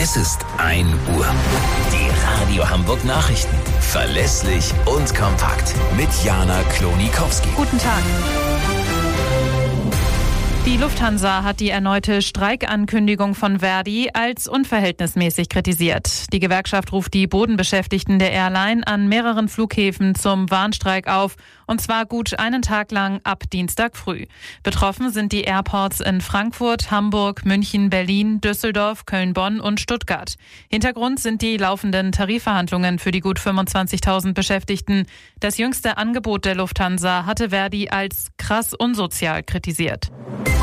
Es ist 1 Uhr. Die Radio Hamburg Nachrichten. Verlässlich und kompakt. Mit Jana Klonikowski. Guten Tag. Die Lufthansa hat die erneute Streikankündigung von Verdi als unverhältnismäßig kritisiert. Die Gewerkschaft ruft die Bodenbeschäftigten der Airline an mehreren Flughäfen zum Warnstreik auf, und zwar gut einen Tag lang ab Dienstag früh. Betroffen sind die Airports in Frankfurt, Hamburg, München, Berlin, Düsseldorf, Köln, Bonn und Stuttgart. Hintergrund sind die laufenden Tarifverhandlungen für die gut 25.000 Beschäftigten. Das jüngste Angebot der Lufthansa hatte Verdi als krass unsozial kritisiert.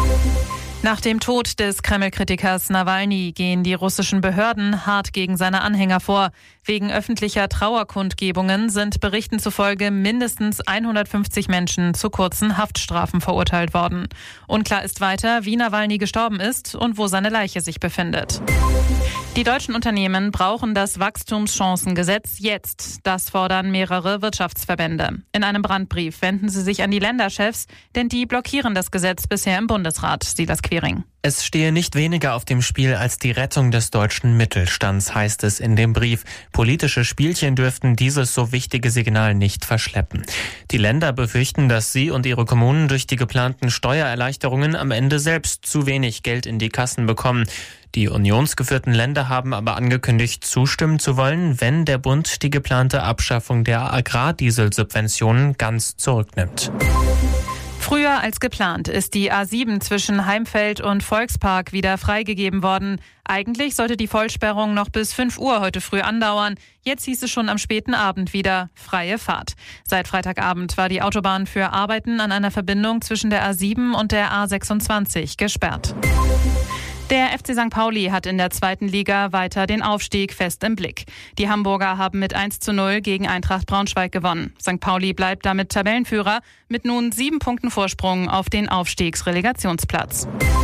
Nach dem Tod des Kreml-Kritikers Nawalny gehen die russischen Behörden hart gegen seine Anhänger vor. Wegen öffentlicher Trauerkundgebungen sind Berichten zufolge mindestens 150 Menschen zu kurzen Haftstrafen verurteilt worden. Unklar ist weiter, wie Nawalny gestorben ist und wo seine Leiche sich befindet. Die deutschen Unternehmen brauchen das Wachstumschancengesetz jetzt. Das fordern mehrere Wirtschaftsverbände. In einem Brandbrief wenden sie sich an die Länderchefs, denn die blockieren das Gesetz bisher im Bundesrat. Silas Quiring. Es stehe nicht weniger auf dem Spiel als die Rettung des deutschen Mittelstands, heißt es in dem Brief. Politische Spielchen dürften dieses so wichtige Signal nicht verschleppen. Die Länder befürchten, dass sie und ihre Kommunen durch die geplanten Steuererleichterungen am Ende selbst zu wenig Geld in die Kassen bekommen. Die unionsgeführten Länder haben aber angekündigt, zustimmen zu wollen, wenn der Bund die geplante Abschaffung der Agrardieselsubventionen ganz zurücknimmt. Früher als geplant ist die A7 zwischen Heimfeld und Volkspark wieder freigegeben worden. Eigentlich sollte die Vollsperrung noch bis 5 Uhr heute früh andauern. Jetzt hieß es schon am späten Abend wieder freie Fahrt. Seit Freitagabend war die Autobahn für Arbeiten an einer Verbindung zwischen der A7 und der A26 gesperrt. Der FC St. Pauli hat in der 2. Liga weiter den Aufstieg fest im Blick. Die Hamburger haben mit 1:0 gegen Eintracht Braunschweig gewonnen. St. Pauli bleibt damit Tabellenführer mit nun 7 Punkten Vorsprung auf den Aufstiegsrelegationsplatz.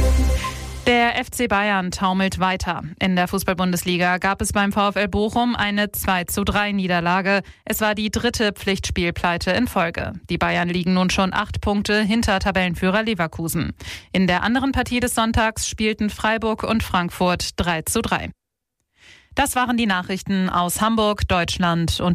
Der FC Bayern taumelt weiter. In der Fußball-Bundesliga gab es beim VfL Bochum eine 2:3 Niederlage. Es war die 3. Pflichtspielpleite in Folge. Die Bayern liegen nun schon 8 Punkte hinter Tabellenführer Leverkusen. In der anderen Partie des Sonntags spielten Freiburg und Frankfurt 3:3. Das waren die Nachrichten aus Hamburg, Deutschland und